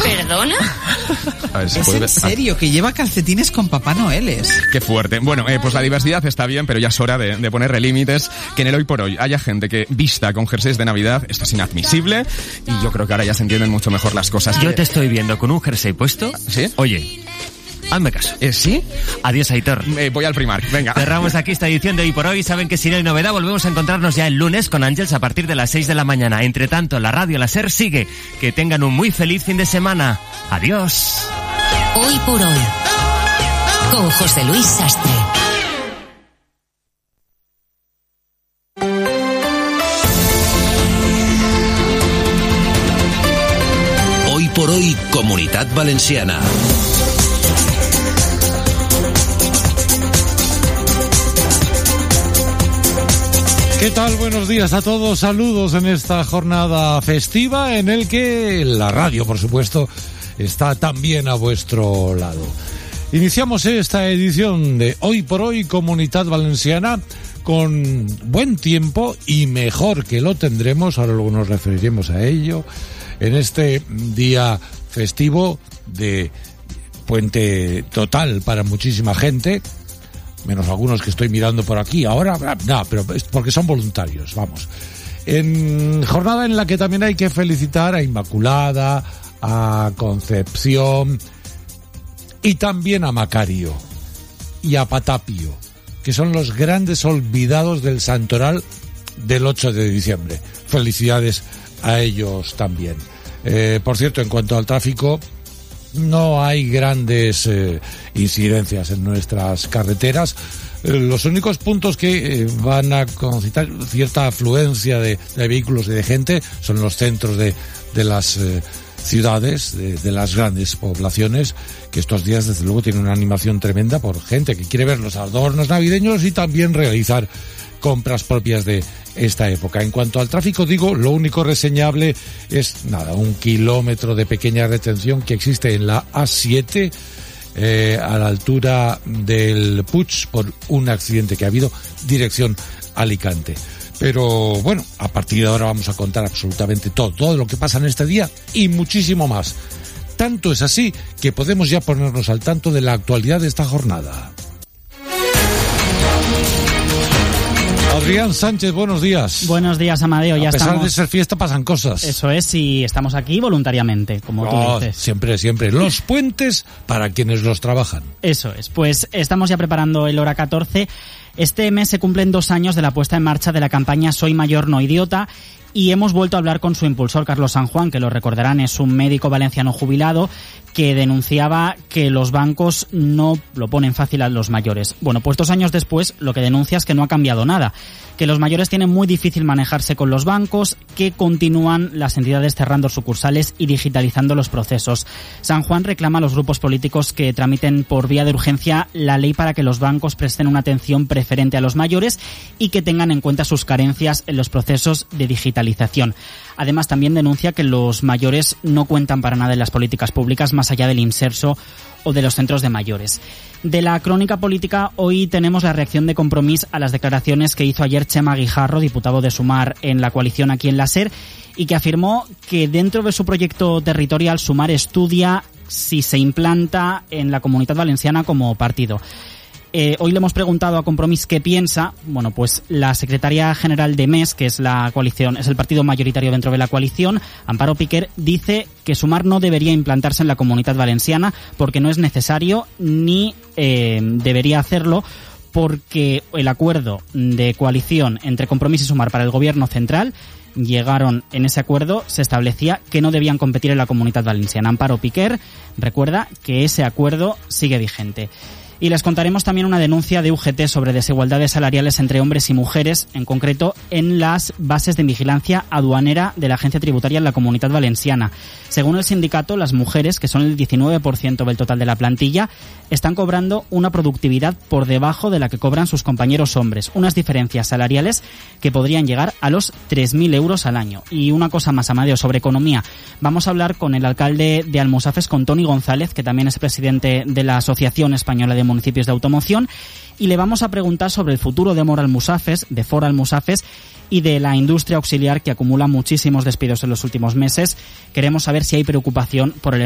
¿Perdona? A ver si ¿Es puede en ver. serio que lleva calcetines con Papá Noeles? Qué fuerte. Bueno, pues la diversidad está bien, pero ya es hora de ponerle límites. Que en el hoy por hoy haya gente que vista con jerseys de Navidad, esto es inadmisible. Y yo creo que ahora ya se entienden mucho mejor las cosas. Yo te estoy viendo con un jersey puesto. ¿Sí? Oye, hazme caso. ¿Sí? Adiós, Aitor. Voy al Primark, venga. Cerramos aquí esta edición de Hoy por Hoy. Saben que si no hay novedad, volvemos a encontrarnos ya el lunes con Ángels a partir de las 6 de la mañana. Entre tanto, la radio La SER sigue. Que tengan un muy feliz fin de semana. Adiós. Hoy por Hoy, con José Luis Sastre. Hoy por Hoy, Comunitat Valenciana. ¿Qué tal? Buenos días a todos. Saludos en esta jornada festiva en el que la radio, por supuesto, está también a vuestro lado. Iniciamos esta edición de Hoy por Hoy, Comunitat Valenciana, con buen tiempo y mejor que lo tendremos, ahora luego nos referiremos a ello, en este día festivo de puente total para muchísima gente, menos algunos que estoy mirando por aquí ahora, no, pero es porque son voluntarios, vamos. En jornada en la que también hay que felicitar a Inmaculada, a Concepción y también a Macario y a Patapio, que son los grandes olvidados del santoral del 8 de diciembre. Felicidades a ellos también. Por cierto, en cuanto al tráfico, no hay grandes incidencias en nuestras carreteras. Los únicos puntos que van a concitar cierta afluencia de vehículos y de gente son los centros de las ciudades, de las grandes poblaciones, que estos días desde luego tienen una animación tremenda por gente que quiere ver los adornos navideños y también realizar compras propias de esta época. En cuanto al tráfico, digo, lo único reseñable es, nada, 1 kilómetro de pequeña retención que existe en la A7, a la altura del Puig, por un accidente que ha habido, dirección Alicante. Pero bueno, a partir de ahora vamos a contar absolutamente todo lo que pasa en este día y muchísimo más. Tanto es así que podemos ya ponernos al tanto de la actualidad de esta jornada. Adrián Sánchez, buenos días. Buenos días, Amadeo. Ya a pesar estamos... de ser fiesta pasan cosas. Eso es, y estamos aquí voluntariamente, como tú dices. Siempre. Los puentes para quienes los trabajan. Eso es. Pues estamos ya preparando el Hora 14. Este mes se cumplen 2 años de la puesta en marcha de la campaña Soy Mayor No Idiota, y hemos vuelto a hablar con su impulsor, Carlos San Juan, que lo recordarán, es un médico valenciano jubilado que denunciaba que los bancos no lo ponen fácil a los mayores. Bueno, pues 2 años después lo que denuncia es que no ha cambiado nada, que los mayores tienen muy difícil manejarse con los bancos, que continúan las entidades cerrando sucursales y digitalizando los procesos. San Juan reclama a los grupos políticos que tramiten por vía de urgencia la ley para que los bancos presten una atención preferente a los mayores y que tengan en cuenta sus carencias en los procesos de digitalización. Además, también denuncia que los mayores no cuentan para nada en las políticas públicas más allá del Inserso o de los centros de mayores. De la crónica política, hoy tenemos la reacción de Compromís a las declaraciones que hizo ayer Chema Guijarro, diputado de Sumar en la coalición aquí en la SER, y que afirmó que dentro de su proyecto territorial Sumar estudia si se implanta en la Comunitat Valenciana como partido. Hoy le hemos preguntado a Compromís qué piensa. Bueno, pues la secretaria general de MES, que es la coalición, es el partido mayoritario dentro de la coalición, Amparo Piquer, dice que Sumar no debería implantarse en la Comunitat Valenciana porque no es necesario ni debería hacerlo, porque el acuerdo de coalición entre Compromís y Sumar para el gobierno central, llegaron en ese acuerdo, se establecía que no debían competir en la Comunitat Valenciana. Amparo Piquer recuerda que ese acuerdo sigue vigente. Y les contaremos también una denuncia de UGT sobre desigualdades salariales entre hombres y mujeres, en concreto en las bases de vigilancia aduanera de la Agencia Tributaria en la Comunitat Valenciana. Según el sindicato, las mujeres, que son el 19% del total de la plantilla, están cobrando una productividad por debajo de la que cobran sus compañeros hombres. Unas diferencias salariales que podrían llegar a los 3.000 euros al año. Y una cosa más, Amadeo, sobre economía. Vamos a hablar con el alcalde de Almusafes, con Toni González, que también es presidente de la Asociación Española de Municipios de Automoción, y le vamos a preguntar sobre el futuro de Ford Almusafes y de la industria auxiliar, que acumula muchísimos despidos en los últimos meses. Queremos saber si hay preocupación por el